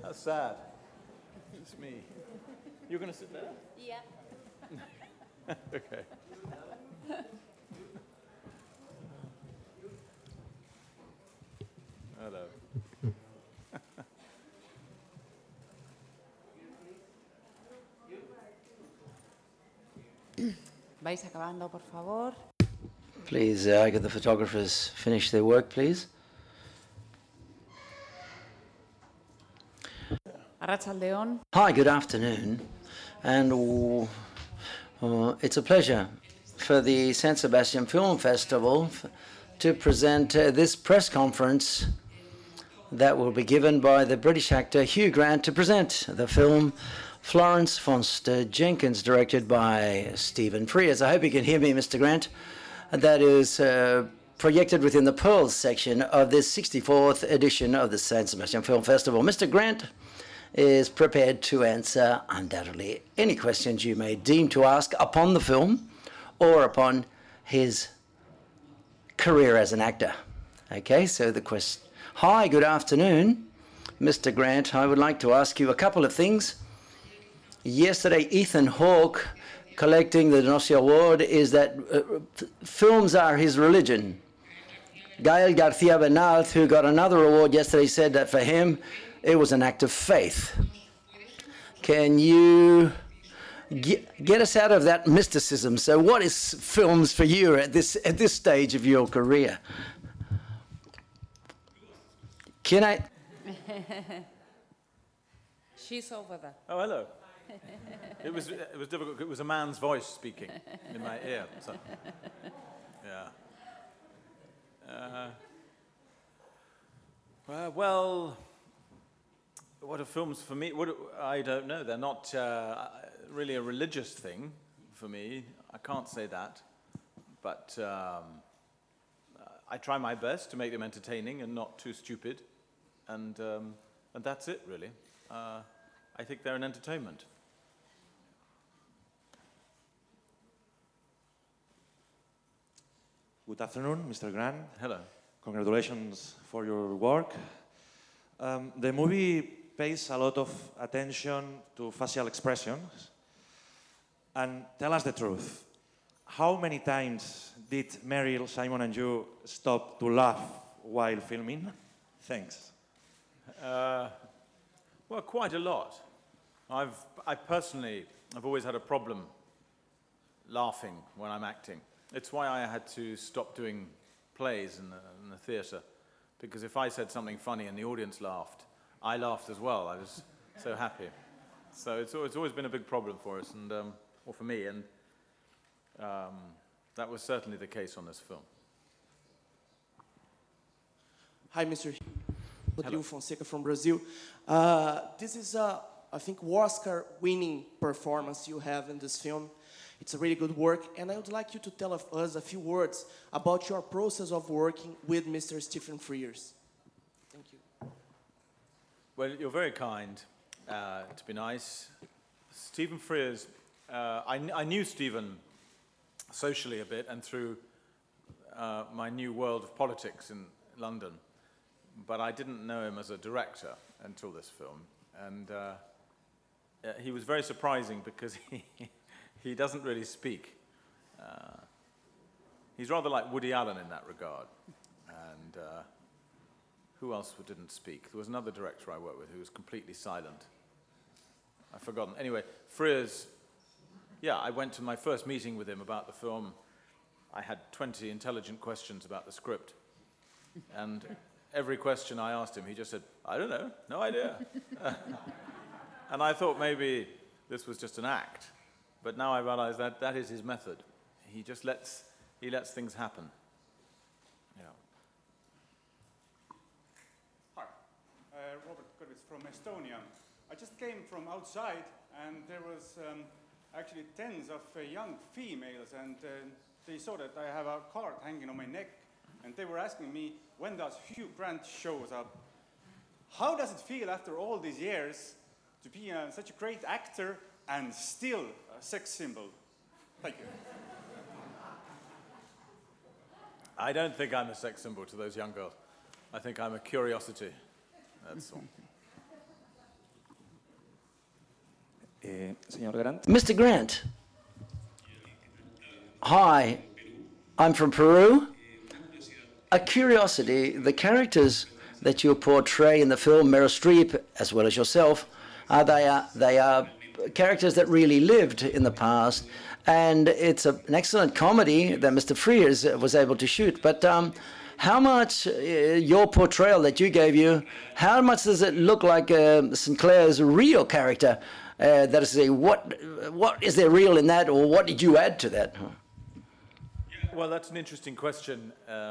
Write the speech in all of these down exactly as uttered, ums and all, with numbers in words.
That's sad. It's me. You're going to sit there? Yeah. Okay. Hello. Vais acabando, por favor. Please, uh, get the photographers finish their work, please. Arratsaldeon. Hi, good afternoon. And uh, it's a pleasure for the San Sebastian Film Festival to present uh, this press conference that will be given by the British actor Hugh Grant to present the film Florence Foster Jenkins, directed by Stephen Frears. I hope you can hear me, Mister Grant. That is uh, projected within the Pearls section of this sixty-fourth edition of the San Sebastian Film Festival. Mister Grant is prepared to answer, undoubtedly, any questions you may deem to ask upon the film or upon his career as an actor. Okay, so the question. Hi, good afternoon, Mister Grant. I would like to ask you a couple of things. Yesterday, Ethan Hawke, collecting the Donostia Award, is that uh, films are his religion. Gael Garcia Bernal, who got another award yesterday, said that for him, it was an act of faith. Can you get, get us out of that mysticism? So what is films for you at this, at this stage of your career? Can I? She's over there. Oh, hello. It was, it was difficult. It was a man's voice speaking in my ear. So, yeah. Uh, uh, well, what are films for me? What, I don't know. They're not uh, really a religious thing for me. I can't say that. But um, I try my best to make them entertaining and not too stupid. And, um, and that's it, really. Uh, I think they're an entertainment. Good afternoon, Mister Grant. Hello. Congratulations for your work. Um, the movie pays a lot of attention to facial expressions. And tell us the truth. How many times did Meryl, Simon and you stop to laugh while filming? Thanks. Uh, well, quite a lot. I've, I personally, I've always had a problem laughing when I'm acting. It's why I had to stop doing plays in the, in the theatre, because if I said something funny and the audience laughed, I laughed as well. I was so happy. So it's, it's always been a big problem for us, and um, or for me, and um, that was certainly the case on this film. Hi, Mister Rodrigo Fonseca from Brazil. Uh, this is a, I think, Oscar-winning performance you have in this film. It's a really good work, and I would like you to tell us a few words about your process of working with Mister Stephen Frears. Thank you. Well, you're very kind, uh, to be nice. Stephen Frears, uh, I, I knew Stephen socially a bit and through uh, my new world of politics in London, but I didn't know him as a director until this film. And uh, uh, he was very surprising because he, he doesn't really speak. Uh, he's rather like Woody Allen in that regard. And uh, who else didn't speak? There was another director I worked with who was completely silent. I've forgotten. Anyway, Frears, yeah, I went to my first meeting with him about the film. I had twenty intelligent questions about the script. And every question I asked him, he just said, I don't know, no idea. And I thought maybe this was just an act. But now I realize that that is his method. He just lets, he lets things happen. Yeah. Hi, uh, Robert Kurvits from Estonia. I just came from outside, and there was um, actually tens of uh, young females, and uh, they saw that I have a card hanging on my neck, and they were asking me, when does Hugh Grant shows up? How does it feel after all these years to be uh, such a great actor and still a sex symbol? Thank you. I don't think I'm a sex symbol to those young girls. I think I'm a curiosity. That's all. Eh, señor Grant. Mister Grant. Hi, I'm from Peru. A curiosity, the characters that you portray in the film, Meryl Streep, as well as yourself, uh, they are they are characters that really lived in the past, and it's a, an excellent comedy that Mister Frears was able to shoot. But um, how much uh, your portrayal that you gave you, how much does it look like uh, Sinclair's real character? Uh, that is, to say, what what is there real in that, or what did you add to that? Well, that's an interesting question. Um,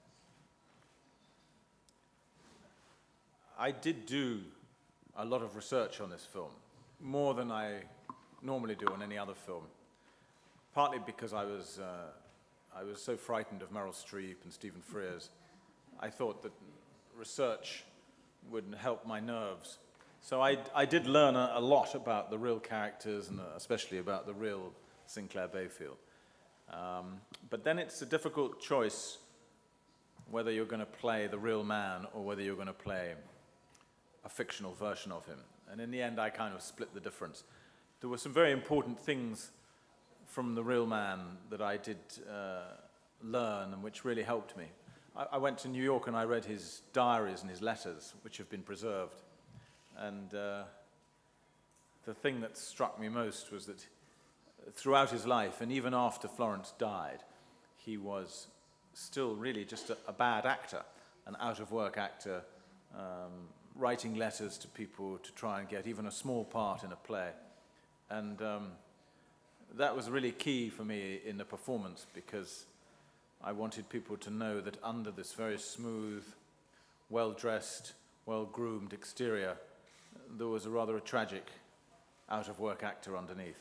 I did do a lot of research on this film, more than I normally do on any other film, partly because I was, uh, I was so frightened of Meryl Streep and Stephen Frears. I thought that research would help my nerves. So I, I did learn a, a lot about the real characters, and especially about the real Sinclair Bayfield. Um, but then it's a difficult choice whether you're going to play the real man or whether you're going to play a fictional version of him. And in the end, I kind of split the difference. There were some very important things from the real man that I did uh, learn and which really helped me. I, I went to New York and I read his diaries and his letters, which have been preserved. And uh, the thing that struck me most was that throughout his life, and even after Florence died, he was still really just a, a bad actor, an out-of-work actor, um, writing letters to people to try and get even a small part in a play. And um, that was really key for me in the performance, because I wanted people to know that under this very smooth, well-dressed, well-groomed exterior, there was a rather a tragic out-of-work actor underneath.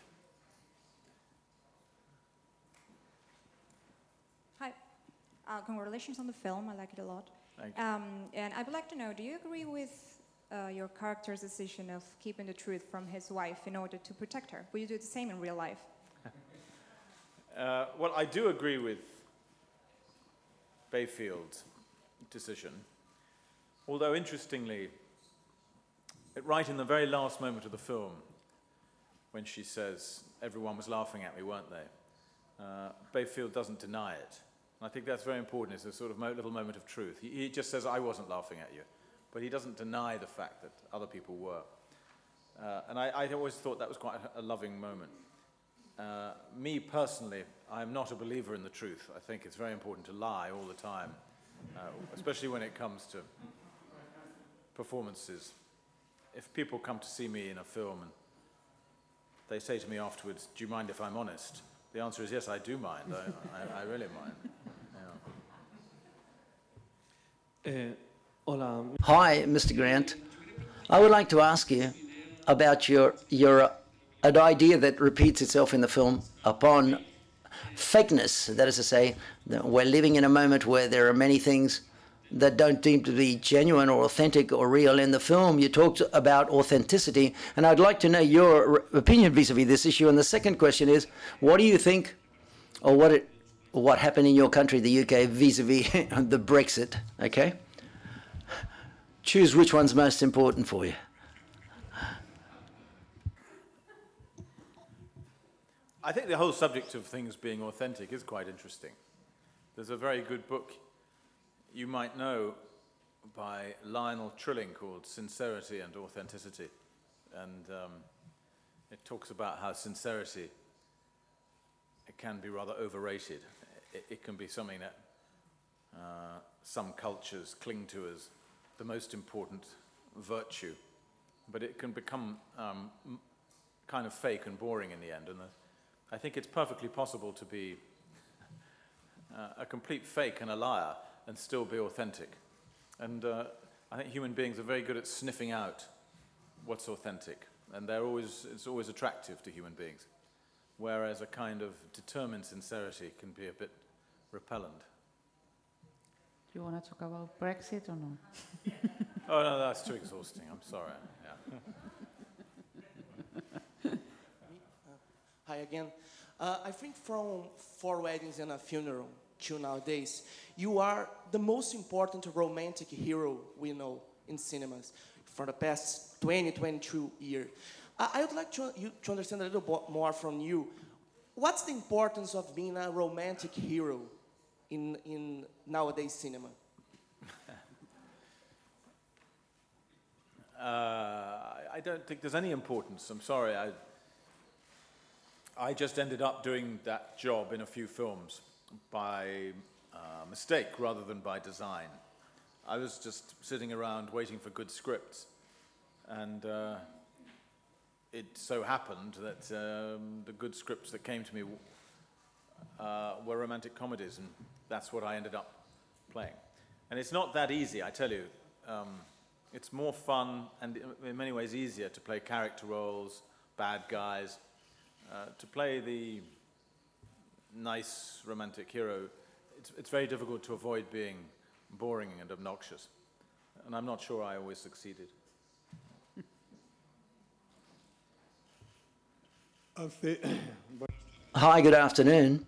Hi. Uh, congratulations on the film. I like it a lot. Thank you. Um, and I would like to know, do you agree with uh, your character's decision of keeping the truth from his wife in order to protect her? Will you do the same in real life? Uh, well, I do agree with Bayfield's decision, although interestingly, it, right in the very last moment of the film, when she says, everyone was laughing at me, weren't they? Uh, Bayfield doesn't deny it. And I think that's very important. It's a sort of mo little moment of truth. He, he just says, I wasn't laughing at you. But he doesn't deny the fact that other people were. Uh, and I, I always thought that was quite a, a loving moment. Uh, me personally, I'm not a believer in the truth. I think it's very important to lie all the time, uh, especially when it comes to performances. If people come to see me in a film and they say to me afterwards, do you mind if I'm honest? The answer is yes, I do mind. I, I, I really mind. Yeah. Eh, hola. Hi, Mister Grant. I would like to ask you about your, your an idea that repeats itself in the film upon fakeness. That is to say, that we're living in a moment where there are many things that don't seem to be genuine or authentic or real. In the film, you talked about authenticity, and I'd like to know your opinion vis-a-vis this issue. And the second question is, what do you think, or what it, what happened in your country, the U K, vis-a-vis the Brexit? Okay, choose which one's most important for you. I think the whole subject of things being authentic is quite interesting. There's a very good book you might know by Lionel Trilling called Sincerity and Authenticity. And um, it talks about how sincerity, it can be rather overrated. It, it can be something that uh, some cultures cling to as the most important virtue. But it can become um, kind of fake and boring in the end. And the, I think it's perfectly possible to be uh, a complete fake and a liar and still be authentic. And uh, I think human beings are very good at sniffing out what's authentic. And they're always, it's always attractive to human beings. Whereas a kind of determined sincerity can be a bit repellent. Do you want to talk about Brexit or no? Oh, no, that's too exhausting. I'm sorry. Yeah. Hi again. Uh, I think from Four Weddings and a Funeral to nowadays, you are the most important romantic hero we know in cinemas for the past twenty, twenty-two years. I, I would like to, you, to understand a little bit more from you. What's the importance of being a romantic hero in, in nowadays cinema? Uh, I don't think there's any importance. I'm sorry. I, I just ended up doing that job in a few films by uh, mistake rather than by design. I was just sitting around waiting for good scripts. And uh, it so happened that um, the good scripts that came to me uh, were romantic comedies, and that's what I ended up playing. And it's not that easy, I tell you. Um, It's more fun and in many ways easier to play character roles, bad guys. Uh, to play the nice romantic hero, it's, it's very difficult to avoid being boring and obnoxious. And I'm not sure I always succeeded. Hi, good afternoon.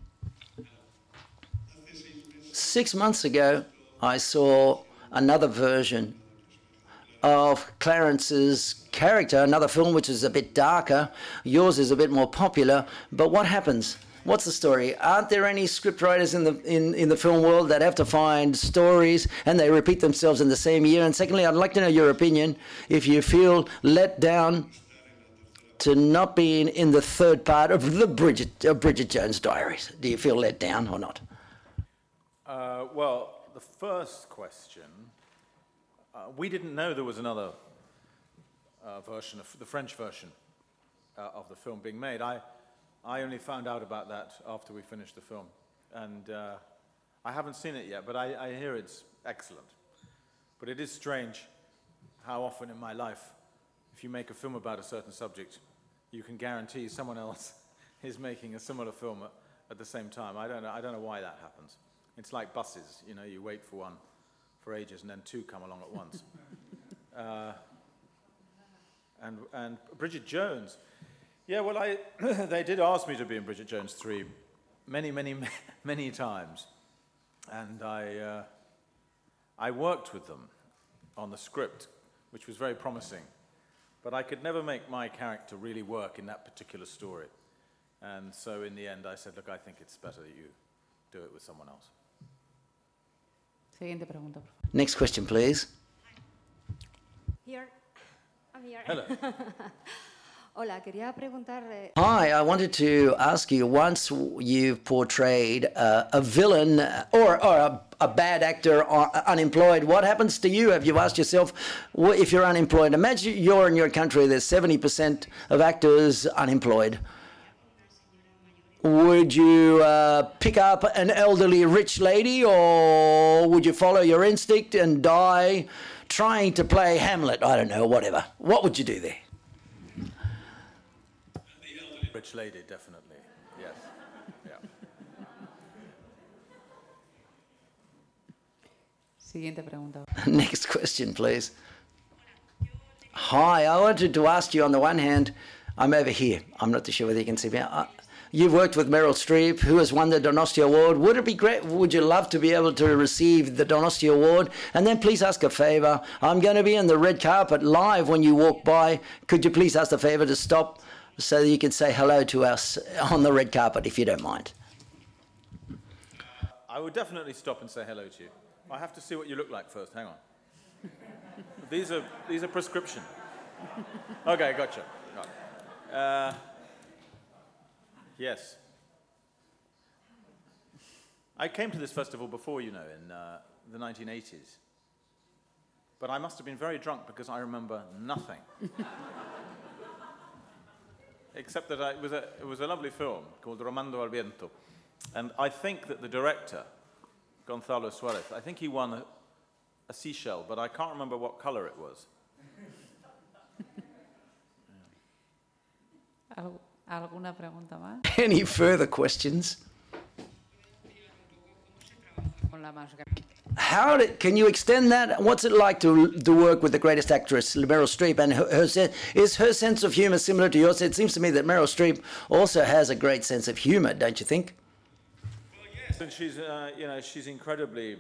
Six months ago, I saw another version of Clarence's character, another film which is a bit darker. Yours is a bit more popular, but what happens? What's the story? Aren't there any scriptwriters in the in, in the film world that have to find stories and they repeat themselves in the same year? And secondly, I'd like to know your opinion if you feel let down to not being in the third part of the Bridget, uh, Bridget Jones Diaries. Do you feel let down or not? Uh, well, the first question, uh, we didn't know there was another uh, version, of the French version uh, of the film being made. I, I only found out about that after we finished the film. And uh, I haven't seen it yet, but I, I hear it's excellent. But it is strange how often in my life, if you make a film about a certain subject, you can guarantee someone else is making a similar film at, at the same time. I don't know, I don't know why that happens. It's like buses, you know, you wait for one for ages and then two come along at once. uh, and, and Bridget Jones, yeah, well, I, they did ask me to be in Bridget Jones three many, many, many times. And I, uh, I worked with them on the script, which was very promising. But I could never make my character really work in that particular story. And so in the end, I said, look, I think it's better that you do it with someone else. Siguiente pregunta, por favor. Next question, please. Here. I'm here. Hello. Hola, quería preguntar. eh, Hi, I wanted to ask you, once you've portrayed uh, a villain or, or a, a bad actor or unemployed, what happens to you? Have you asked yourself, wh- if you're unemployed, imagine you're in your country, there's seventy percent of actors unemployed. Would you uh, pick up an elderly rich lady, or would you follow your instinct and die trying to play Hamlet? I don't know, whatever. What would you do there? Rich lady, definitely, yes. Yeah. Siguiente pregunta. Next question, please. Hi, I wanted to ask you, on the one hand, I'm over here. I'm not too sure whether you can see me. Uh, You've worked with Meryl Streep, who has won the Donosti Award. Would it be great, would you love to be able to receive the Donosti Award? And then please ask a favor. I'm going to be on the red carpet live when you walk by. Could you please ask the favor to stop so that you can say hello to us on the red carpet, if you don't mind? I would definitely stop and say hello to you. I have to see what you look like first. Hang on. These are, these are prescription. Okay, gotcha. Right. Uh, Yes. I came to this festival before, you know, in uh, the nineteen eighties. But I must have been very drunk because I remember nothing. Except that I, it, was a, it was a lovely film called Romando al Viento. And I think that the director, Gonzalo Suarez, I think he won a, a seashell, but I can't remember what color it was. Al- ¿Alguna pregunta más? Any further questions? Con la más grande. How did, can you extend that? What's it like to, to work with the greatest actress, Meryl Streep? And her, her, sen- is her sense of humor similar to yours? It seems to me that Meryl Streep also has a great sense of humor, don't you think? And she's, uh, you know, she's incredibly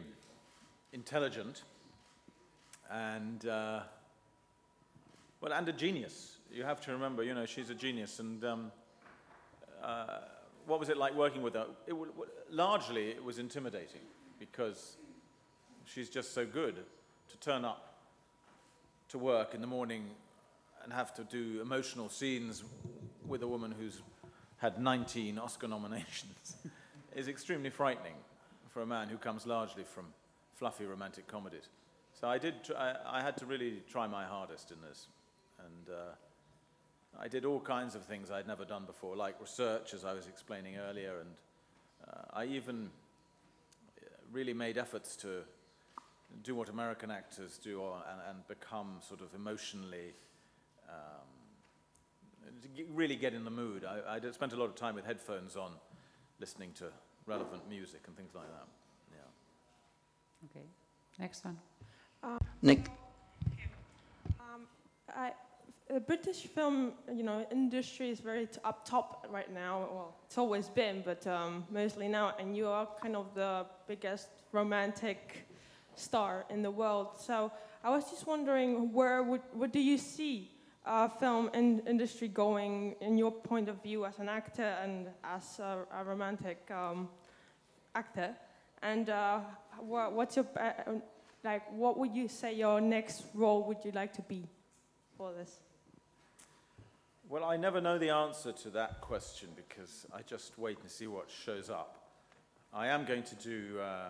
intelligent and, uh, well, and a genius. you have to remember, you know, she's a genius. And um, uh, what was it like working with her? It w largely, it was intimidating because she's just so good to turn up to work in the morning and have to do emotional scenes with a woman who's had nineteen Oscar nominations is extremely frightening for a man who comes largely from fluffy romantic comedies. So I did, tr I, I had to really try my hardest in this. And uh, I did all kinds of things I'd never done before, like research, as I was explaining earlier, and uh, I even really made efforts to do what American actors do or, and, and become sort of emotionally, um, to get, really get in the mood. I, I did, spent a lot of time with headphones on, listening to relevant music and things like that. Yeah. Okay, next one. Nick. Um, I, the British film, you know, industry is very t up top right now. Well, it's always been, but um, mostly now. And you are kind of the biggest romantic star in the world. So I was just wondering, where would, what do you see uh, film in industry going in your point of view as an actor and as a, a romantic um, actor? And uh, what, what's your uh, like? What would you say your next role would you like to be for this? Well, I never know the answer to that question because I just wait and see what shows up. I am going to do uh,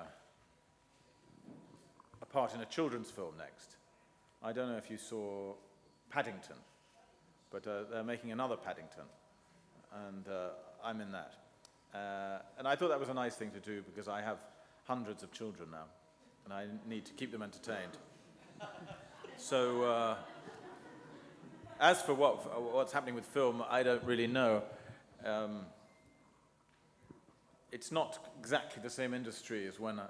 a part in a children's film next. I don't know if you saw Paddington, but uh, they're making another Paddington, and uh, I'm in that. Uh, and I thought that was a nice thing to do because I have hundreds of children now, and I need to keep them entertained. So, uh, as for what, what's happening with film, I don't really know. Um, it's not exactly the same industry as when I,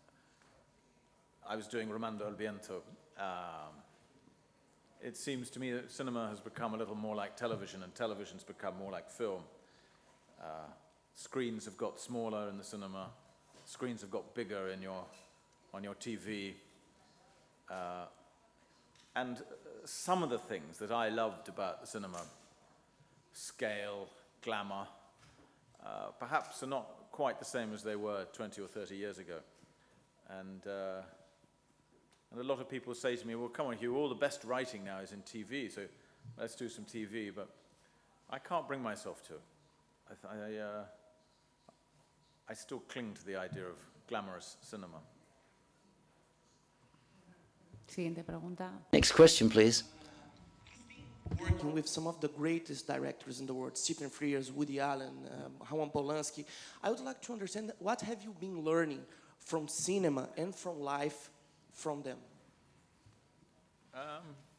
I was doing Romando al Viento. Um, it seems to me that cinema has become a little more like television, and television's become more like film. Uh, screens have got smaller in the cinema. Screens have got bigger in your, on your T V. Uh, and some of the things that I loved about the cinema, scale, glamour, uh, perhaps are not quite the same as they were twenty or thirty years ago. And, uh, and a lot of people say to me, well, come on, Hugh, all the best writing now is in T V, so let's do some T V. But I can't bring myself to. I, I, uh, I still cling to the idea of glamorous cinema. Siguiente pregunta. Next question, please. Working with some of the greatest directors in the world, Stephen Frears, Woody Allen, um, Roman Polanski, I would like to understand what have you been learning from cinema and from life from them? Um,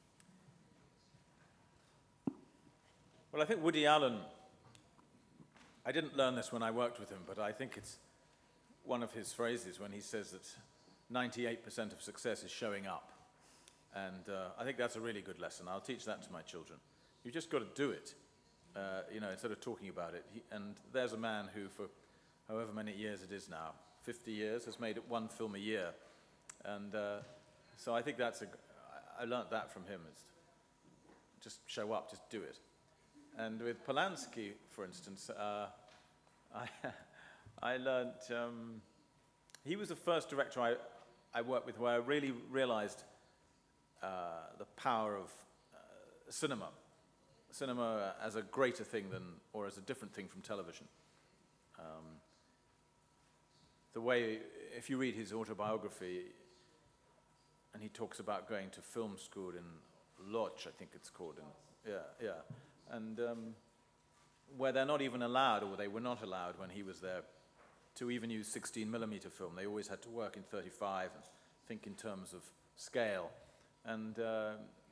well, I think Woody Allen, I didn't learn this when I worked with him, but I think it's one of his phrases when he says that ninety-eight percent of success is showing up. And uh, I think that's a really good lesson. I'll teach that to my children. You've just got to do it, uh, you know, instead of talking about it. He, and there's a man who, for however many years it is now, fifty years, has made one film a year. And uh, so I think that's a, I learned that from him. It's just show up, just do it. And with Polanski, for instance, uh, I, I learned, um, he was the first director I, I worked with where I really realized uh, the power of uh, cinema. Cinema as a greater thing than, or as a different thing from television. Um, the way, if you read his autobiography, and he talks about going to film school in Lodz, I think it's called, in, yeah, yeah, and um, where they're not even allowed, or they were not allowed when he was there, to even use sixteen millimeter film. They always had to work in thirty-five and think in terms of scale. And uh,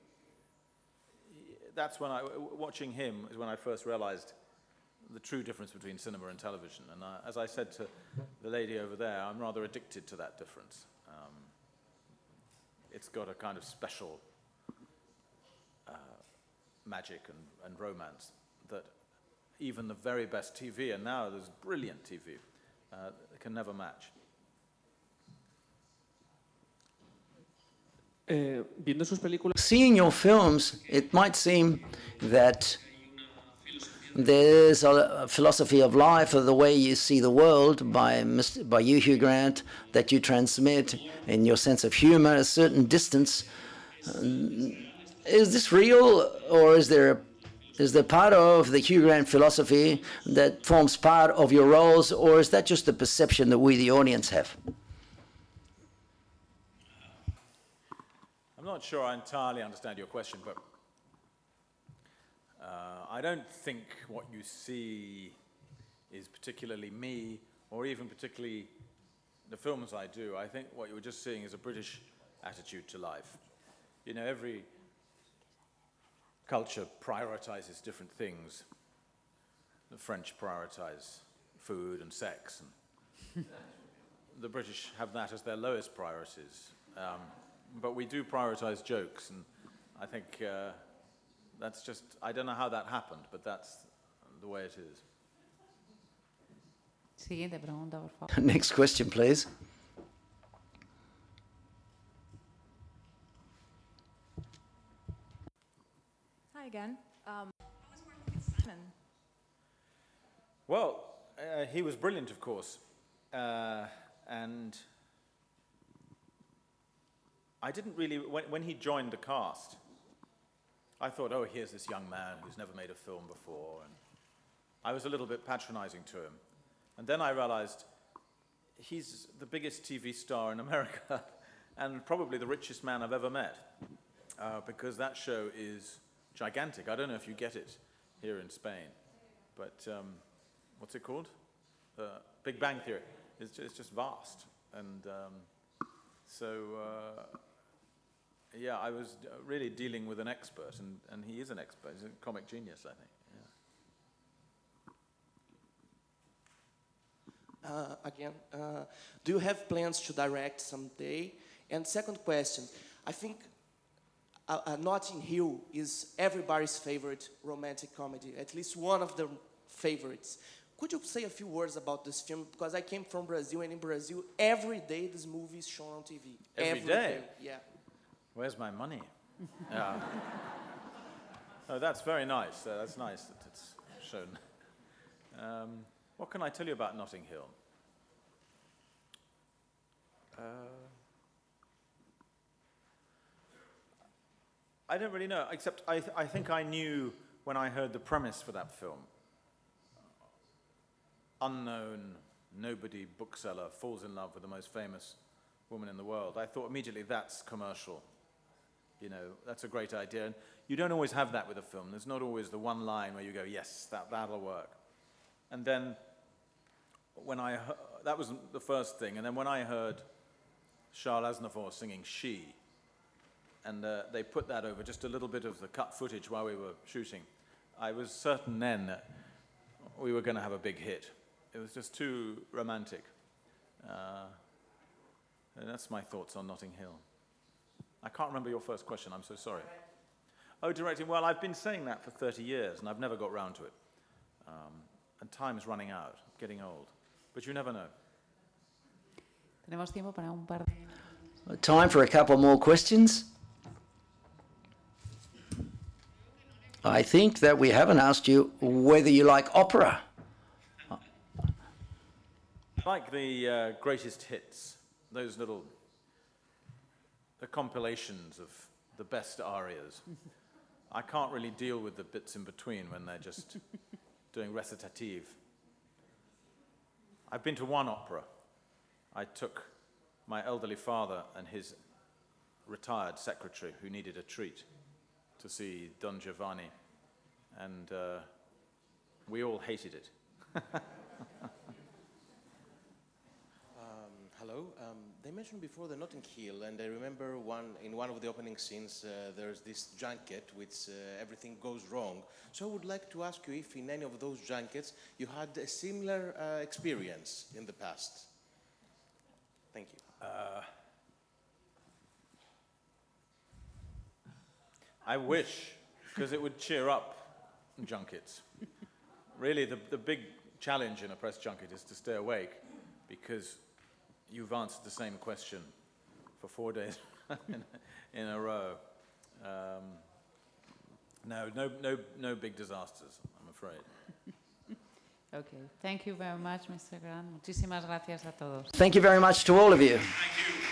that's when I, watching him is when I first realized the true difference between cinema and television. And I, as I said to the lady over there, I'm rather addicted to that difference. Um, it's got a kind of special uh, magic and, and romance that even the very best T V, and now there's brilliant T V, uh, can never match. Eh, viendo sus películas, Seeing your films, it might seem that there's a philosophy of life, or the way you see the world by, Mister by you, Hugh Grant, that you transmit in your sense of humor, a certain distance. Um, is this real, or is there, is there part of the Hugh Grant philosophy that forms part of your roles, or is that just the perception that we, the audience, have? I'm not sure I entirely understand your question, but uh, I don't think what you see is particularly me, or even particularly the films I do. I think what you were just seeing is a British attitude to life. You know, every culture prioritizes different things. The French prioritize food and sex, and the British have that as their lowest priorities. Um, But we do prioritize jokes, and I think uh, that's just, I don't know how that happened, but that's the way it is. Siguiente pregunta, por favor. Next question, please. Hi again. Um, how was working with Simon? Well, uh, he was brilliant, of course, uh, and I didn't really, when, when he joined the cast, I thought, oh, here's this young man who's never made a film before, and I was a little bit patronizing to him. And then I realized he's the biggest T V star in America and probably the richest man I've ever met, uh, because that show is gigantic. I don't know if you get it here in Spain, but um, what's it called? Uh, Big Bang Theory. It's just, it's just vast. And um, so, uh, yeah, I was really dealing with an expert, and, and he is an expert. He's a comic genius, I think. Yeah. Uh, again, uh, do you have plans to direct someday? And second question, I think uh, uh, Notting Hill is everybody's favorite romantic comedy, at least one of the favorites. Could you say a few words about this film? Because I came from Brazil, and in Brazil, every day this movie is shown on T V. Every, every day? day? Yeah. Where's my money? Yeah. Oh, that's very nice. Uh, that's nice that it's shown. Um, what can I tell you about Notting Hill? Uh, I don't really know, except I, th I think I knew when I heard the premise for that film. Unknown, nobody bookseller falls in love with the most famous woman in the world. I thought immediately that's commercial. You know, that's a great idea. And you don't always have that with a film. There's not always the one line where you go, yes, that, that'll work. And then when I heard, that was the first thing. And then when I heard Charles Aznavour singing She, and uh, they put that over just a little bit of the cut footage while we were shooting, I was certain then that we were going to have a big hit. It was just too romantic. Uh, and that's my thoughts on Notting Hill. I can't remember your first question, I'm so sorry. Oh, directing, well, I've been saying that for thirty years, and I've never got round to it. Um, and time's running out, getting old. But you never know. Tenemos tiempo para un par de... Time for a couple more questions. I think that we haven't asked you whether you like opera. I like the uh, greatest hits, those little, the compilations of the best arias. I can't really deal with the bits in between when they're just doing recitative. I've been to one opera. I took my elderly father and his retired secretary, who needed a treat, to see Don Giovanni, and uh, we all hated it. Hello. Um, they mentioned before the Notting Hill, and I remember one in one of the opening scenes. Uh, there's this junket, which uh, everything goes wrong. So I would like to ask you if, in any of those junkets, you had a similar uh, experience in the past. Thank you. Uh, I wish, because it would cheer up junkets. Really, the the big challenge in a press junket is to stay awake, because you've answered the same question for four days in, in a row. Um, no, no, no, no big disasters, I'm afraid. Okay, thank you very much, Mister Grant. Muchísimas gracias a todos. Thank you very much to all of you. Thank you.